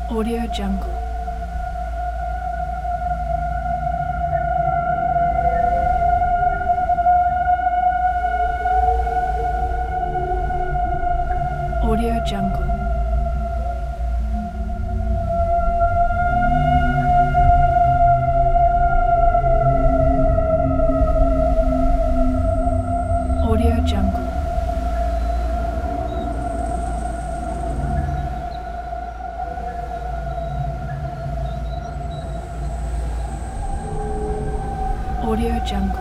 Audio Jungle. Audio Jungle. Audio Jungle. Audio Jungle.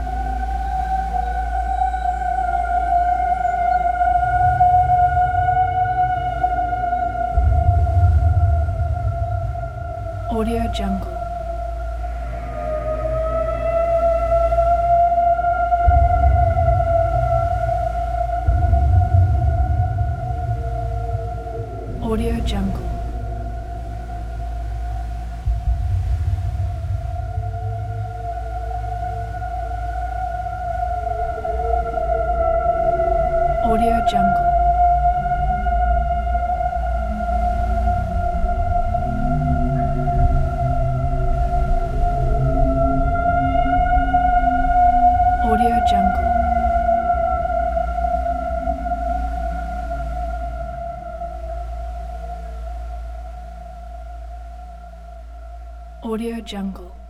Audio Jungle. Audio Jungle. Audio Jungle. Audio Jungle. Audio Jungle.